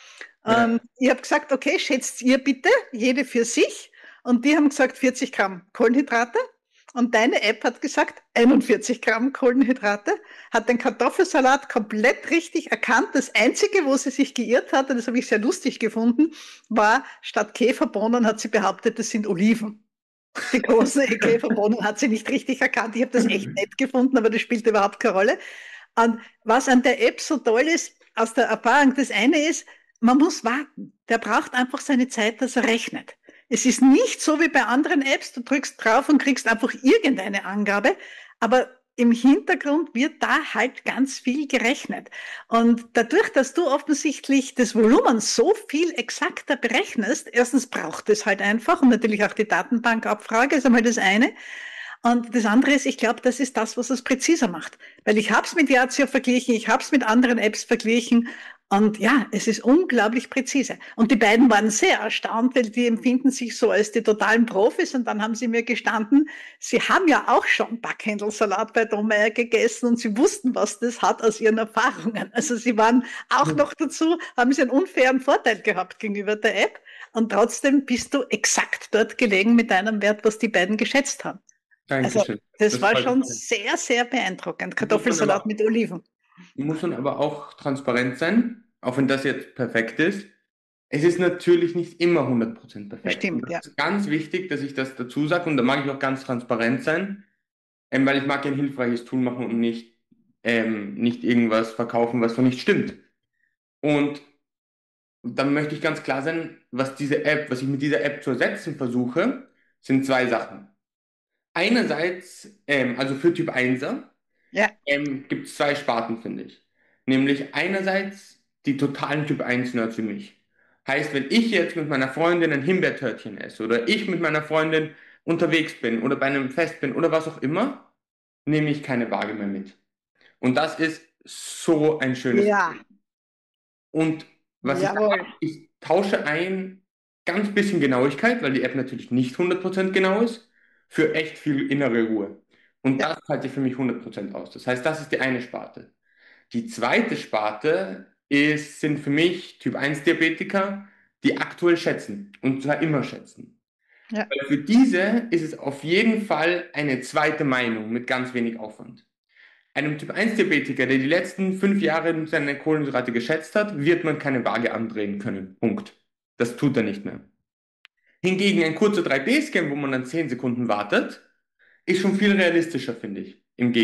Und ja. ich habe gesagt, okay, schätzt ihr bitte, jede für sich. Und die haben gesagt 40 Gramm Kohlenhydrate. Und deine App hat gesagt 41 Gramm Kohlenhydrate, hat den Kartoffelsalat komplett richtig erkannt. Das Einzige, wo sie sich geirrt hat, und das habe ich sehr lustig gefunden, war, statt Käferbohnen hat sie behauptet, das sind Oliven. Die großen Käferbohnen hat sie nicht richtig erkannt. Ich habe das echt nett gefunden, aber das spielt überhaupt keine Rolle. Und was an der App so toll ist, aus der Erfahrung, das eine ist, man muss warten. Der braucht einfach seine Zeit, dass er rechnet. Es ist nicht so wie bei anderen Apps, du drückst drauf und kriegst einfach irgendeine Angabe, aber im Hintergrund wird da halt ganz viel gerechnet. Und dadurch, dass du offensichtlich das Volumen so viel exakter berechnest, erstens braucht es halt einfach und natürlich auch die Datenbankabfrage ist einmal das eine. Und das andere ist, ich glaube, das ist das, was es präziser macht. Weil ich habe es mit Yazio verglichen, ich habe es mit anderen Apps verglichen und ja, es ist unglaublich präzise. Und die beiden waren sehr erstaunt, weil die empfinden sich so als die totalen Profis und dann haben sie mir gestanden, sie haben ja auch schon Backhändelsalat bei Domeyer gegessen und sie wussten, was das hat aus ihren Erfahrungen. Also sie waren auch noch dazu, haben sie einen unfairen Vorteil gehabt gegenüber der App und trotzdem bist du exakt dort gelegen mit deinem Wert, was die beiden geschätzt haben. Also, Dankeschön. das Das war freut schon mich. sehr, sehr beeindruckend. Muss man Kartoffelsalat aber, mit Oliven. muss man aber auch transparent sein, auch wenn das jetzt perfekt ist. Es ist natürlich nicht immer 100% perfekt. Und Bestimmt, ja. das ist ganz wichtig, dass ich das dazu sage und da mag ich auch ganz transparent sein, weil ich mag ein hilfreiches Tool machen und nicht irgendwas verkaufen, was so nicht stimmt. Und dann möchte ich ganz klar sein, was ich mit dieser App zu ersetzen versuche, sind 2 Sachen. Einerseits, also für Typ 1er, Ja, gibt es 2 Sparten, finde ich. Nämlich einerseits die totalen Typ 1-Nerds wie mich. Heißt, wenn ich jetzt mit meiner Freundin ein Himbeertörtchen esse oder ich mit meiner Freundin unterwegs bin oder bei einem Fest bin oder was auch immer, nehme ich keine Waage mehr mit. Und das ist so ein schönes ja, Gefühl. Und was ich da jawohl. mache, ich tausche ein ganz bisschen Genauigkeit, weil die App natürlich nicht 100% genau ist, für echt viel innere Ruhe. Und Ja, das halte ich für mich 100% aus. Das heißt, das ist die eine Sparte. Die zweite Sparte sind für mich Typ 1 Diabetiker, die aktuell schätzen und zwar immer schätzen. ja. Weil für diese ist es auf jeden Fall eine zweite Meinung mit ganz wenig Aufwand. Einem Typ 1 Diabetiker, der die letzten 5 Jahre seine Kohlenhydrate geschätzt hat, wird man keine Waage andrehen können. Punkt. Das tut er nicht mehr. Hingegen ein kurzer 3D-Scan, wo man dann 10 Sekunden wartet, ist schon viel realistischer, finde ich,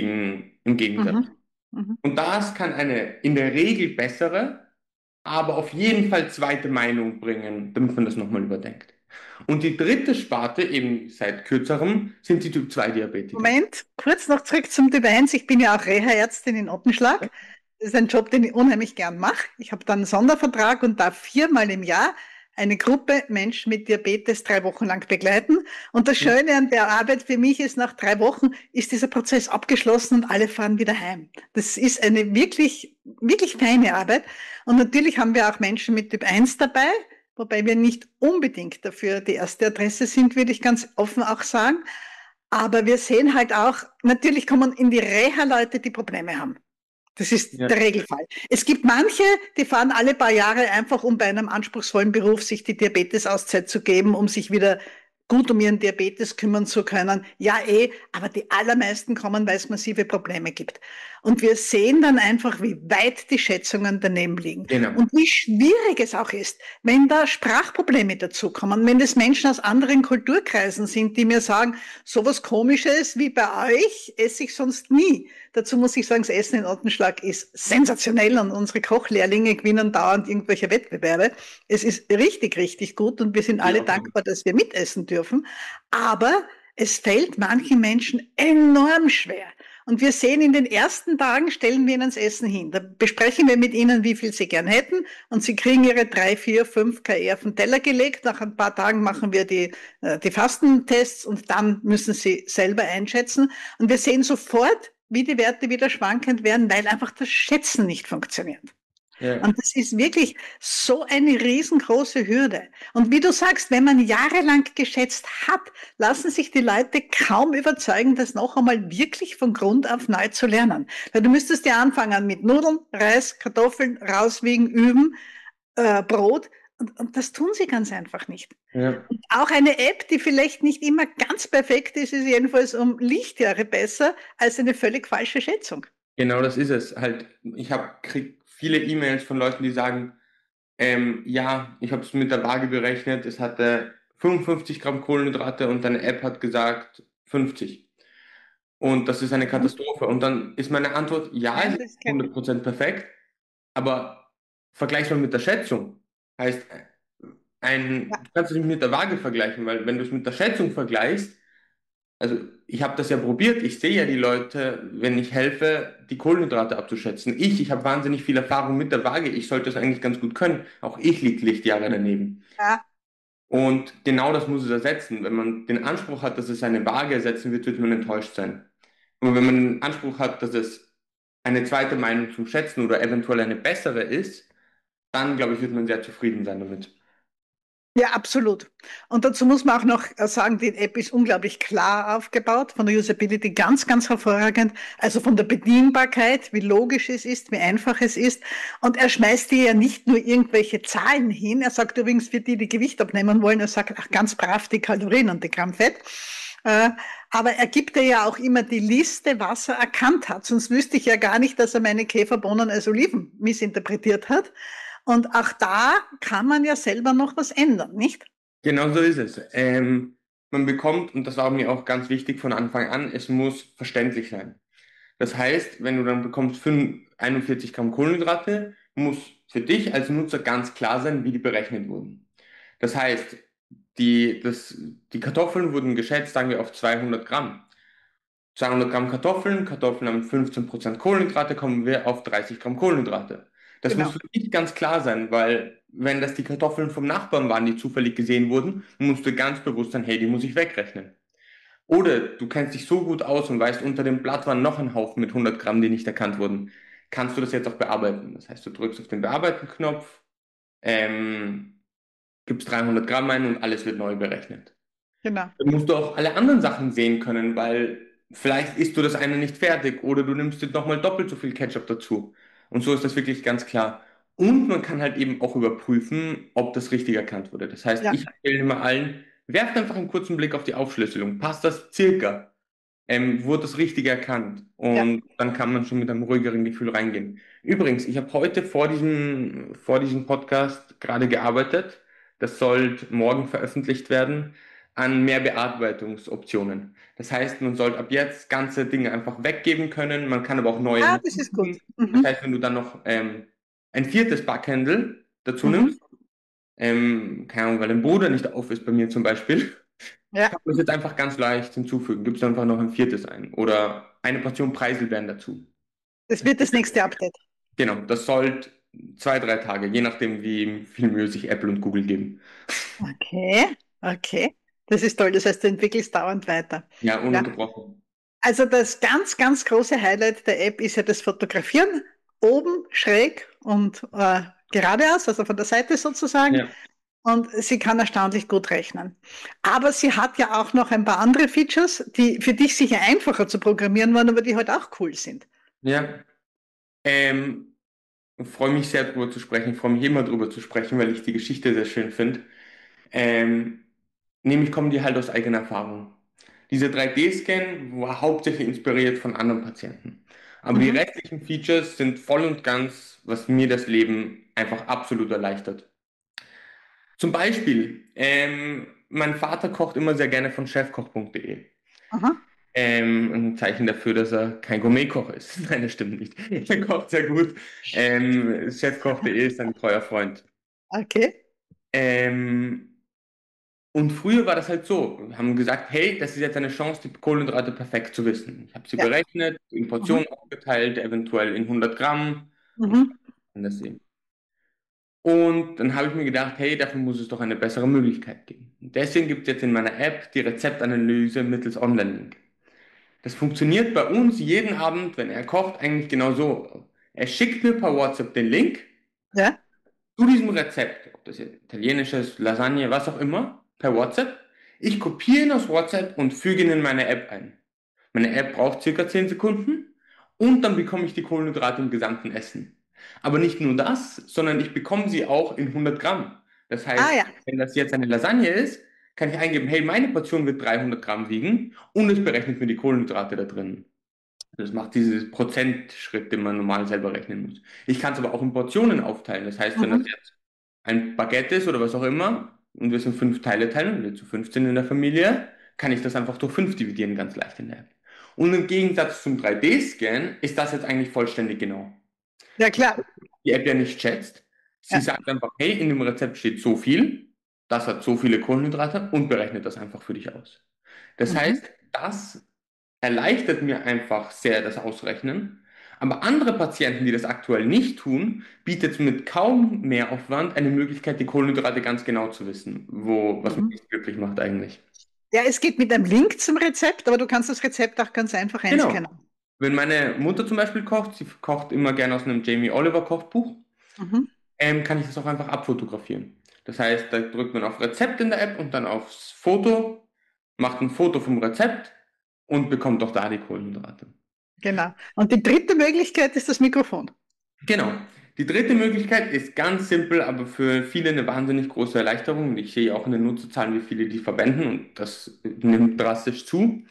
im Gegensatz. Mhm. Mhm. Und das kann eine in der Regel bessere, aber auf jeden Fall zweite Meinung bringen, damit man das nochmal überdenkt. Und die dritte Sparte, eben seit kürzerem, sind die Typ 2 Diabetiker. Moment, kurz noch zurück zum Typ 1. Ich bin ja auch Reha-Ärztin in Ottenschlag. Das ist ein Job, den ich unheimlich gern mache. Ich habe dann einen Sondervertrag und darf 4-mal im Jahr eine Gruppe Menschen mit Diabetes 3 Wochen lang begleiten. Und das Ja, Schöne an der Arbeit für mich ist, nach 3 Wochen ist dieser Prozess abgeschlossen und alle fahren wieder heim. Das ist eine wirklich, wirklich feine Arbeit. Und natürlich haben wir auch Menschen mit Typ 1 dabei, wobei wir nicht unbedingt dafür die erste Adresse sind, würde ich ganz offen auch sagen. Aber wir sehen halt auch, natürlich kommen in die Reha Leute, die Probleme haben. Das ist ja, der Regelfall. Es gibt manche, die fahren alle paar Jahre einfach, um bei einem anspruchsvollen Beruf sich die Diabetesauszeit zu geben, um sich wieder gut um ihren Diabetes kümmern zu können. Ja, aber die allermeisten kommen, weil es massive Probleme gibt. Und wir sehen dann einfach, wie weit die Schätzungen daneben liegen. genau. Und wie schwierig es auch ist, wenn da Sprachprobleme dazukommen, wenn das Menschen aus anderen Kulturkreisen sind, die mir sagen, sowas Komisches wie bei euch esse ich sonst nie. Dazu muss ich sagen, das Essen in Ottenschlag ist sensationell und unsere Kochlehrlinge gewinnen dauernd irgendwelche Wettbewerbe. Es ist richtig, richtig gut und wir sind alle Ja, dankbar, dass wir mitessen dürfen. Aber Es fällt manchen Menschen enorm schwer. Und wir sehen, in den ersten Tagen stellen wir ihnen das Essen hin. Da besprechen wir mit ihnen, wie viel sie gern hätten. Und sie kriegen ihre 3, 4, 5 kr auf den Teller gelegt. Nach ein paar Tagen machen wir die Fastentests und dann müssen sie selber einschätzen. Und wir sehen sofort, wie die Werte wieder schwankend werden, weil einfach das Schätzen nicht funktioniert. Ja. Und das ist wirklich so eine riesengroße Hürde. Und wie du sagst, wenn man jahrelang geschätzt hat, lassen sich die Leute kaum überzeugen, das noch einmal wirklich von Grund auf neu zu lernen. Weil du müsstest ja anfangen mit Nudeln, Reis, Kartoffeln, rauswiegen, üben, Brot. Und das tun sie ganz einfach nicht. Ja. Und auch eine App, die vielleicht nicht immer ganz perfekt ist, ist jedenfalls um Lichtjahre besser als eine völlig falsche Schätzung. Genau, das ist es. Halt, krieg viele E-Mails von Leuten, die sagen, ja, ich habe es mit der Waage berechnet, es hatte 55 Gramm Kohlenhydrate und deine App hat gesagt 50. Und das ist eine Katastrophe. Und dann ist meine Antwort, ja, es Nein, ist das kann ich. 100% perfekt, aber vergleich's mal mit der Schätzung. Heißt, Ja, du kannst es nicht mit der Waage vergleichen, weil wenn du es mit der Schätzung vergleichst, also ich habe das ja probiert, ich sehe ja die Leute, wenn ich helfe, die Kohlenhydrate abzuschätzen. Ich habe wahnsinnig viel Erfahrung mit der Waage, ich sollte es eigentlich ganz gut können. Auch ich liege Lichtjahre daneben. ja, Und genau das muss es ersetzen. Wenn man den Anspruch hat, dass es eine Waage ersetzen wird, wird man enttäuscht sein. Und wenn man den Anspruch hat, dass es eine zweite Meinung zum Schätzen oder eventuell eine bessere ist, dann glaube ich, wird man sehr zufrieden sein damit. ja, absolut. Und dazu muss man auch noch sagen, die App ist unglaublich klar aufgebaut, von der Usability ganz, ganz hervorragend, also von der Bedienbarkeit, wie logisch es ist, wie einfach es ist. Und er schmeißt dir ja nicht nur irgendwelche Zahlen hin, er sagt übrigens für die, die Gewicht abnehmen wollen, er sagt ach, ganz brav die Kalorien und die Gramm Fett. Äh, Aber er gibt dir ja auch immer die Liste, was er erkannt hat. Sonst wüsste ich ja gar nicht, dass er meine Käferbohnen als Oliven missinterpretiert hat. Und auch da kann man ja selber noch was ändern, nicht? Genau so ist es. Man bekommt, und das war mir auch ganz wichtig von Anfang an, es muss verständlich sein. Das heißt, wenn du dann bekommst 41 Gramm Kohlenhydrate, muss für dich als Nutzer ganz klar sein, wie die berechnet wurden. Das heißt, die Kartoffeln wurden geschätzt, sagen wir, auf 200 Gramm. 200 Gramm Kartoffeln, Kartoffeln haben 15% Kohlenhydrate, kommen wir auf 30 Gramm Kohlenhydrate. Das muss Genau. für dich ganz klar sein, weil wenn das die Kartoffeln vom Nachbarn waren, die zufällig gesehen wurden, musst du ganz bewusst sein, hey, die muss ich wegrechnen. Oder du kennst dich so gut aus und weißt, unter dem Blatt war noch ein Haufen mit 100 Gramm, die nicht erkannt wurden. Kannst du das jetzt auch bearbeiten? Das heißt, du drückst auf den Bearbeiten-Knopf, ähm, gibst 300 Gramm ein und alles wird neu berechnet. Genau. Dann musst du auch alle anderen Sachen sehen können, weil vielleicht isst du das eine nicht fertig oder du nimmst jetzt nochmal doppelt so viel Ketchup dazu. Und so ist das wirklich ganz klar. Und man kann halt eben auch überprüfen, ob das richtig erkannt wurde. Das heißt, Ja, ich empfehle immer allen, werft einfach einen kurzen Blick auf die Aufschlüsselung. Passt das circa? Wurde das richtig erkannt? ja. Und dann kann man schon mit einem ruhigeren Gefühl reingehen. Übrigens, ich habe heute vor diesem Podcast gerade gearbeitet. Das soll morgen veröffentlicht werden an mehr Bearbeitungsoptionen. Das heißt, man sollte ab jetzt ganze Dinge einfach weggeben können. Man kann aber auch neue Ah, das ist gut. hinzufügen. Das Mhm. heißt, wenn du dann noch ein viertes Backhandle dazu Mhm. nimmst, keine Ahnung, weil dein Bruder nicht auf ist bei mir zum Beispiel, Ja, kann man es jetzt einfach ganz leicht hinzufügen. Gibst einfach noch ein viertes ein. Oder eine Portion Preiselbeeren dazu. das wird das nächste Update. Genau, das sollte 2, 3 Tage, je nachdem, wie viel Mühe sich Apple und Google geben. Okay, okay. Das ist toll. Das heißt, du entwickelst dauernd weiter. Ja, Ja. ununterbrochen. Also das ganz, ganz große Highlight der App ist ja das Fotografieren. Oben schräg und geradeaus, also von der Seite sozusagen. Ja, Und sie kann erstaunlich gut rechnen. Aber sie hat ja auch noch ein paar andere Features, die für dich sicher einfacher zu programmieren waren, aber die halt auch cool sind. ja. Ähm, freue mich sehr drüber zu sprechen, freue mich immer drüber zu sprechen, weil ich die Geschichte sehr schön finde. Ähm, nämlich kommen die halt aus eigener Erfahrung. Dieser 3D-Scan war hauptsächlich inspiriert von anderen Patienten. Aber die Mhm. restlichen Features sind voll und ganz, was mir das Leben einfach absolut erleichtert. Zum Beispiel, mein Vater kocht immer sehr gerne von chefkoch.de. Aha. Ein Zeichen dafür, dass er kein Gourmetkoch ist. Nein, das stimmt nicht. Er kocht sehr gut. Chefkoch.de ist ein treuer Freund. Okay. Ähm, Und früher war das halt so. Wir haben gesagt, hey, das ist jetzt eine Chance, die Kohlenhydrate perfekt zu wissen. Ich habe sie Ja. berechnet, in Portionen Mhm. aufgeteilt, eventuell in 100 Gramm und Mhm. kann das sehen. Und dann habe ich mir gedacht, hey, dafür muss es doch eine bessere Möglichkeit geben. Und deswegen gibt es jetzt in meiner App die Rezeptanalyse mittels Online-Link. Das funktioniert bei uns jeden Abend, wenn er kocht, eigentlich genau so. Er schickt mir per WhatsApp den Link Ja. zu diesem Rezept, ob das jetzt italienisches, Lasagne, was auch immer, per WhatsApp. Ich kopiere ihn aus WhatsApp und füge ihn in meine App ein. Meine App braucht circa 10 Sekunden und dann bekomme ich die Kohlenhydrate im gesamten Essen. Aber nicht nur das, sondern ich bekomme sie auch in 100 Gramm. Das Ah heißt, ja. wenn das jetzt eine Lasagne ist, kann ich eingeben, hey, meine Portion wird 300 Gramm wiegen und es berechnet mir die Kohlenhydrate da drin. Das macht dieses Prozentschritt, den man normal selber rechnen muss. Ich kann es aber auch in Portionen aufteilen. Das heißt, wenn das Mhm. jetzt ein Baguette ist oder was auch immer und wir sind 5 Teile teilen und wir zu 15 in der Familie, kann ich das einfach durch 5 dividieren, ganz leicht in der App. Und im Gegensatz zum 3D-Scan ist das jetzt eigentlich vollständig genau. Ja, klar. Die App ja nicht schätzt. Sie Ja. sagt einfach, hey, in dem Rezept steht so viel, das hat so viele Kohlenhydrate und berechnet das einfach für dich aus. Das Mhm. heißt, das erleichtert mir einfach sehr das Ausrechnen. Aber andere Patienten, die das aktuell nicht tun, bietet es mit kaum Mehraufwand eine Möglichkeit, die Kohlenhydrate ganz genau zu wissen, was mich Mhm. nicht glücklich macht eigentlich. Ja, es geht mit einem Link zum Rezept, aber du kannst das Rezept auch ganz einfach Genau. einscannen. Wenn meine Mutter zum Beispiel kocht, sie kocht immer gerne aus einem Jamie Oliver Kochbuch, Mhm. kann ich das auch einfach abfotografieren. Das heißt, da drückt man auf Rezept in der App und dann aufs Foto, macht ein Foto vom Rezept und bekommt auch da die Kohlenhydrate. Genau. Und die dritte Möglichkeit ist das Mikrofon. Genau. Die dritte Möglichkeit ist ganz simpel, aber für viele eine wahnsinnig große Erleichterung. Und ich sehe auch in den Nutzerzahlen, wie viele die verwenden und das nimmt drastisch zu.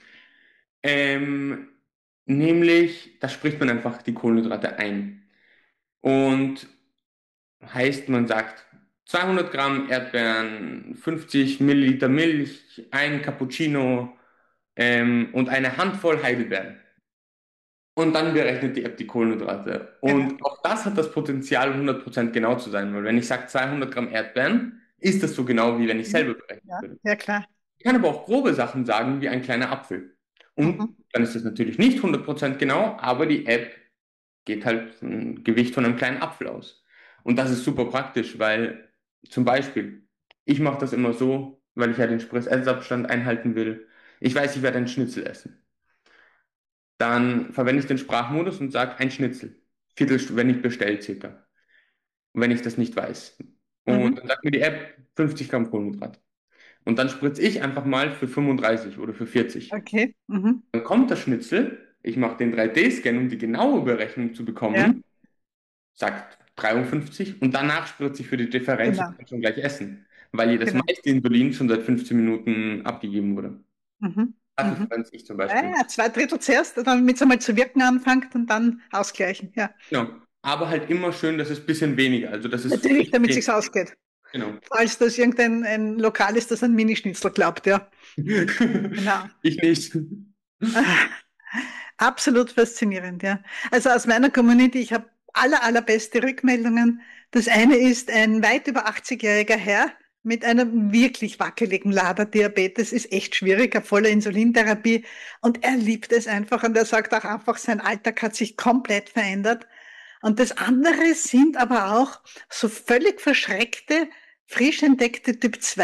Ähm, Nämlich, da spricht man einfach die Kohlenhydrate ein. Und heißt, man sagt 200 Gramm Erdbeeren, 50 Milliliter Milch, ein Cappuccino und eine Handvoll Heidelbeeren. Und dann berechnet die App die Kohlenhydrate. Genau. Und auch das hat das Potenzial, 100% genau zu sein. Weil wenn ich sage 200 Gramm Erdbeeren, ist das so genau, wie wenn ich Mhm. selber berechnen Ja, würde. ja, klar. Ich kann aber auch grobe Sachen sagen, wie ein kleiner Apfel. Mhm. Und dann ist das natürlich nicht 100% genau, aber die App geht halt ein Gewicht von einem kleinen Apfel aus. Und das ist super praktisch, weil zum Beispiel, ich mache das immer so, weil ich ja den Spritz-Essabstand einhalten will. Ich weiß, ich werde einen Schnitzel essen. Dann verwende ich den Sprachmodus und sage ein Schnitzel. Viertelstunde, wenn ich bestelle circa. Und wenn ich das nicht weiß. Und Mhm. dann sagt mir die App 50 Gramm Kohlenhydrat. Und dann spritze ich einfach mal für 35 oder für 40. Okay. Mhm. Dann kommt das Schnitzel, ich mache den 3D-Scan, um die genaue Berechnung zu Ja, bekommen, sagt 53 und danach spritze ich für die Differenz und genau. kann schon gleich essen, weil ihr das Genau. meiste Insulin schon seit 15 Minuten abgegeben wurde. Mhm. Dafür Mhm. verwende ich zum Ja, Beispiel. ja, zwei Drittel zuerst, damit es einmal zu wirken anfängt und dann ausgleichen. Ja. Genau. Aber halt immer schön, dass es ein bisschen weniger, also dass es Natürlich, nicht damit es wenig. sich ausgeht. Genau. Falls das irgendein ein Lokal ist, das an Mini-Schnitzel glaubt, ja. Genau. Ich nicht. Ah, absolut faszinierend, ja. Also aus meiner Community, ich habe allerbeste Rückmeldungen. Das eine ist ein weit über 80-jähriger Herr mit einem wirklich wackeligen Laderdiabetes, ist echt schwierig, eine volle Insulintherapie. Und er liebt es einfach und er sagt auch einfach, sein Alltag hat sich komplett verändert. Und das andere sind aber auch so völlig verschreckte, frisch entdeckte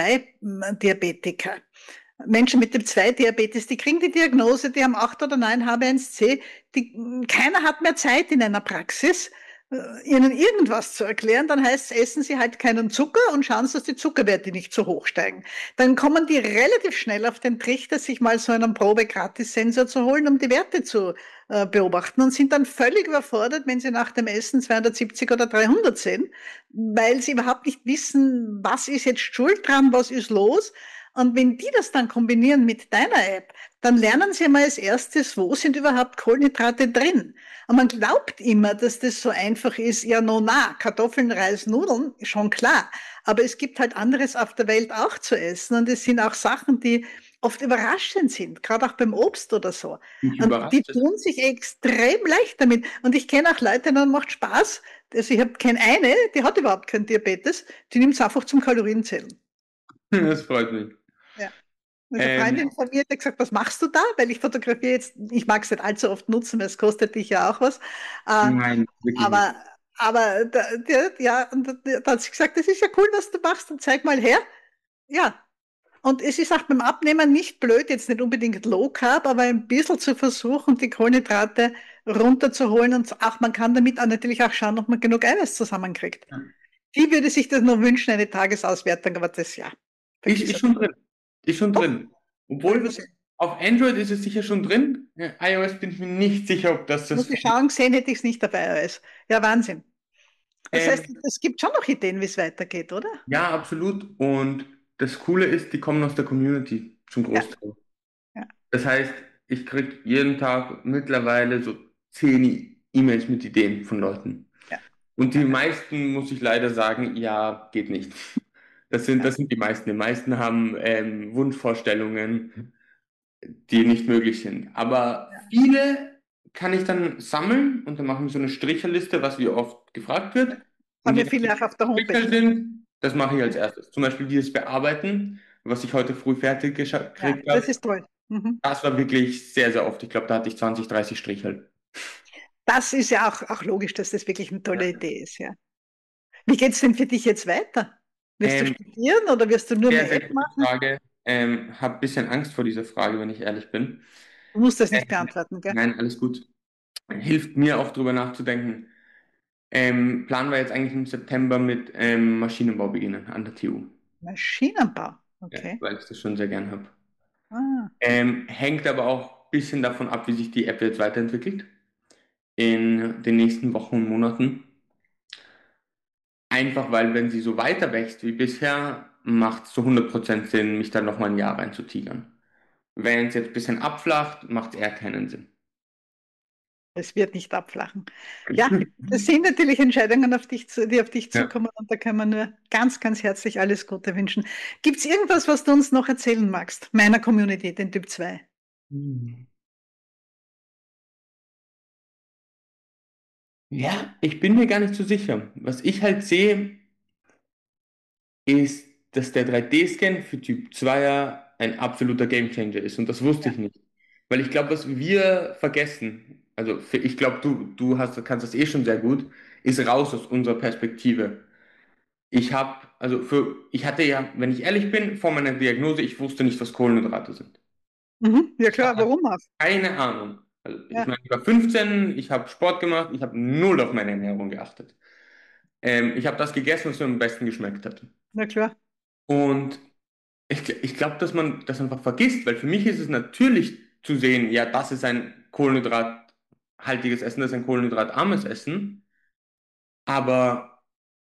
Typ-2-Diabetiker. Menschen mit Typ-2-Diabetes, die kriegen die Diagnose, die haben 8 oder 9 HbA1c, keiner hat mehr Zeit in einer Praxis, ihnen irgendwas zu erklären, dann heißt es, essen sie halt keinen Zucker und schauen sie, dass die Zuckerwerte nicht so hoch steigen. Dann kommen die relativ schnell auf den Trichter, sich mal so einen Probe-Gratis-Sensor zu holen, um die Werte zu beobachten und sind dann völlig überfordert, wenn sie nach dem Essen 270 oder 300 sehen, weil sie überhaupt nicht wissen, was ist jetzt schuld dran, was ist los. Und wenn die das dann kombinieren mit deiner App, dann lernen sie mal als erstes, wo sind überhaupt Kohlenhydrate drin. Und man glaubt immer, dass das so einfach ist. Ja, no, na, Kartoffeln, Reis, Nudeln, schon klar. Aber es gibt halt anderes auf der Welt auch zu essen. Und es sind auch Sachen, die oft überraschend sind, gerade auch beim Obst oder so. Mich Und die überrascht es. tun sich extrem leicht damit. Und ich kenne auch Leute, denen macht Spaß. Also ich kenne eine, die hat überhaupt keinen Diabetes, die nimmt es einfach zum Kalorienzählen. Das freut mich. Ja. Also eine Ähm, Freundin von mir hat gesagt, was machst du da? Weil ich fotografiere jetzt, ich mag es nicht allzu oft nutzen, weil es kostet dich ja auch was. Äh, nein, wirklich nicht. aber ja, und da hat sie gesagt, das ist ja cool, was du machst und zeig mal her. Ja, und es ist auch beim Abnehmen nicht blöd, jetzt nicht unbedingt Low Carb, aber ein bisschen zu versuchen, die Kohlenhydrate runterzuholen und auch man kann damit auch natürlich auch schauen, ob man genug Eiweiß zusammenkriegt. Die würde sich das nur wünschen, eine Tagesauswertung, aber das ja, Ist, vergiss ist es. schon drin. Ist schon Doch, drin. werden Obwohl wir sehen. auf Android ist es sicher schon drin. iOS bin ich mir nicht sicher, ob das das Muss ich voll. schauen, gesehen hätte ich es nicht dabei ist. Ja, Wahnsinn. Das heißt, Ähm, es gibt schon noch Ideen, wie es weitergeht, oder? ja, absolut. Und das Coole ist, die kommen aus der Community zum Ja, Großteil. ja, Das heißt, ich kriege jeden Tag mittlerweile so 10 E-Mails mit Ideen von Leuten. ja, Und die ja, meisten, muss ich leider sagen, ja, geht nicht. ja. Das sind die meisten. Die meisten haben Wunschvorstellungen, die nicht möglich sind. Aber viele kann ich dann sammeln und dann machen wir so eine Stricherliste, was wie oft gefragt wird. Und Haben je wir nachdem, viele auch auf der wie Homepage. Stricher sind, das mache ich als erstes. Zum Beispiel dieses Bearbeiten, was ich heute früh fertig Ja, gekriegt das habe. ist toll. Mhm. Das war wirklich sehr, sehr oft. Ich glaube, da hatte ich 20, 30 Strichel. Das ist ja auch logisch, dass das wirklich eine tolle Ja. Idee ist, ja. Wie geht es denn für dich jetzt weiter? Wirst du Ähm, studieren oder wirst du nur sehr, mehr sehr App gute machen? Frage. Habe ein bisschen Angst vor dieser Frage, wenn ich ehrlich bin. Du musst das nicht Ähm, beantworten, gell? nein, alles gut. Hilft mir auch drüber nachzudenken. Planen wir jetzt eigentlich im September mit Maschinenbau beginnen an der TU. Maschinenbau, Ja, okay. weil ich das schon sehr gern habe. Ah. Hängt aber auch ein bisschen davon ab, wie sich die App jetzt weiterentwickelt in den nächsten Wochen und Monaten. Einfach weil, wenn sie so weiter wächst wie bisher, macht es zu 100% Sinn, mich dann nochmal ein Jahr reinzutigern. Wenn es jetzt ein bisschen abflacht, macht es eher keinen Sinn. Es wird nicht abflachen. Ja, das sind natürlich Entscheidungen, die auf dich Ja. zukommen und da kann man nur ganz, ganz herzlich alles Gute wünschen. Gibt es irgendwas, was du uns noch erzählen magst, meiner Community, den Typ 2? Hm. Ja, ich bin mir gar nicht so sicher. Was ich halt sehe, ist, dass der 3D-Scan für Typ 2er ein absoluter Gamechanger ist. Und das wusste Ja. ich nicht. Weil ich glaube, was wir vergessen, also ich glaube, kannst das eh schon sehr gut, ist raus aus unserer Perspektive. Ich hatte ja, wenn ich ehrlich bin, vor meiner Diagnose, ich wusste nicht, was Kohlenhydrate sind. Mhm. Ja Ich klar, hatte warum auch? keine Ahnung. Also ich Ja, meine, ich war 15, ich habe Sport gemacht, ich habe null auf meine Ernährung geachtet. Ich habe das gegessen, was mir am besten geschmeckt hat. na klar. Und ich glaube, dass man das einfach vergisst, weil für mich ist es natürlich zu sehen, ja, das ist ein kohlenhydrathaltiges Essen, das ist ein kohlenhydratarmes Essen. Aber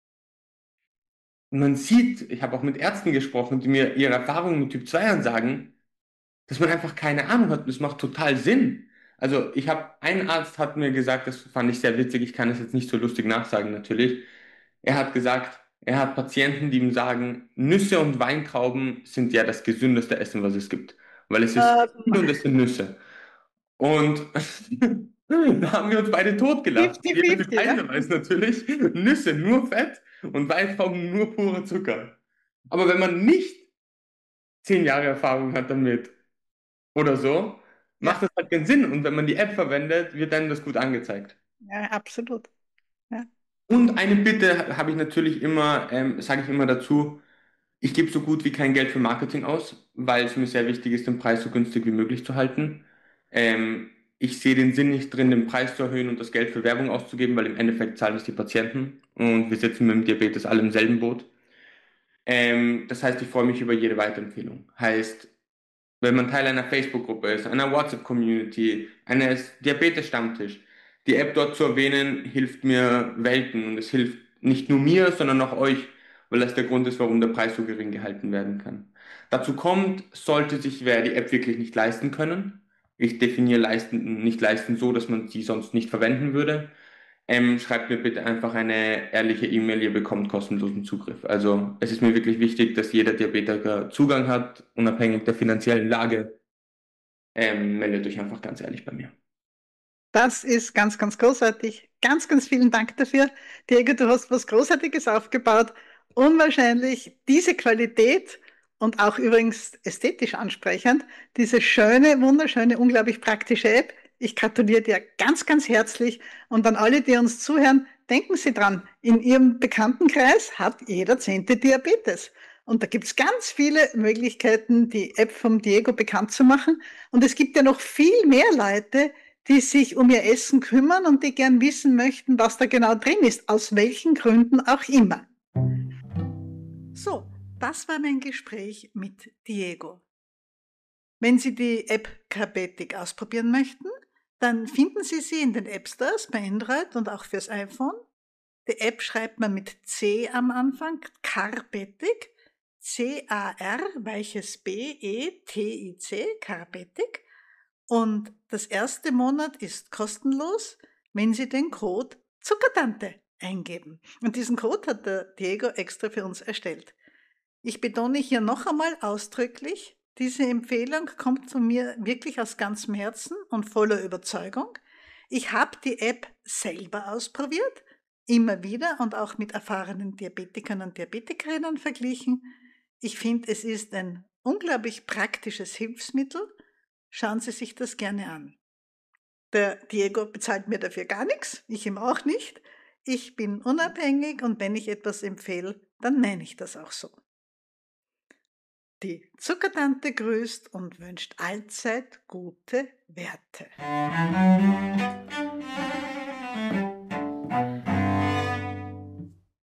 man sieht, ich habe auch mit Ärzten gesprochen, die mir ihre Erfahrungen mit Typ 2 sagen, dass man einfach keine Ahnung hat. Das macht total Sinn. Also ein Arzt hat mir gesagt, das fand ich sehr witzig, ich kann es jetzt nicht so lustig nachsagen natürlich. Er hat gesagt, er hat Patienten, die ihm sagen, Nüsse und Weintrauben sind ja das gesündeste Essen, was es gibt. Weil es ist Ähm, und es sind Nüsse. Und da haben wir uns beide totgelacht. 50, Jeder Typ 50, 1 ja? weiß natürlich, Nüsse nur Fett und Weintrauben nur purer Zucker. Aber wenn man nicht 10 Jahre Erfahrung hat damit oder so, macht Ja, das halt keinen Sinn. Und wenn man die App verwendet, wird einem das gut angezeigt. ja, absolut. Ja. Und eine Bitte habe ich natürlich immer, sage ich immer dazu, ich gebe so gut wie kein Geld für Marketing aus, weil es mir sehr wichtig ist, den Preis so günstig wie möglich zu halten. Ich sehe den Sinn nicht drin, den Preis zu erhöhen und das Geld für Werbung auszugeben, weil im Endeffekt zahlen es die Patienten und wir sitzen mit dem Diabetes alle im selben Boot. Das heißt, ich freue mich über jede Weiterempfehlung. Heißt, wenn man Teil einer Facebook-Gruppe ist, einer WhatsApp-Community, eines Diabetes-Stammtisch, die App dort zu erwähnen, hilft mir Welten und es hilft nicht nur mir, sondern auch euch, weil das der Grund ist, warum der Preis so gering gehalten werden kann. Dazu kommt, sollte sich wer die App wirklich nicht leisten können. Ich definiere leisten, nicht leisten so, dass man sie sonst nicht verwenden würde. Schreibt mir bitte einfach eine ehrliche E-Mail, ihr bekommt kostenlosen Zugriff. Also es ist mir wirklich wichtig, dass jeder Diabetiker Zugang hat, unabhängig der finanziellen Lage. Meldet euch einfach ganz ehrlich bei mir. Das ist ganz, ganz großartig. Ganz, ganz vielen Dank dafür. Diego, du hast was Großartiges aufgebaut. Unwahrscheinlich diese Qualität und auch übrigens ästhetisch ansprechend. Diese schöne, wunderschöne, unglaublich praktische App. Ich gratuliere dir ganz, ganz herzlich. Und an alle, die uns zuhören, denken Sie dran, in Ihrem Bekanntenkreis hat jeder 10. Diabetes. Und da gibt's ganz viele Möglichkeiten, die App vom Diego bekannt zu machen. Und es gibt ja noch viel mehr Leute, die sich um ihr Essen kümmern und die gern wissen möchten, was da genau drin ist, aus welchen Gründen auch immer. So, das war mein Gespräch mit Diego. Wenn Sie die App Carbetic ausprobieren möchten, dann finden Sie sie in den App Stores bei Android und auch fürs iPhone. Die App schreibt man mit C am Anfang, Carbetic, C-A-R, weiches B-E-T-I-C, Carbetic. Und das erste Monat ist kostenlos, wenn Sie den Code Zuckertante eingeben. Und diesen Code hat der Diego extra für uns erstellt. Ich betone hier noch einmal ausdrücklich, diese Empfehlung kommt von mir wirklich aus ganzem Herzen und voller Überzeugung. Ich habe die App selber ausprobiert, immer wieder und auch mit erfahrenen Diabetikern und Diabetikerinnen verglichen. Ich finde, es ist ein unglaublich praktisches Hilfsmittel. Schauen Sie sich das gerne an. Der Diego bezahlt mir dafür gar nichts, ich ihm auch nicht. Ich bin unabhängig und wenn ich etwas empfehle, dann meine ich das auch so. Die Zuckertante grüßt und wünscht allzeit gute Werte.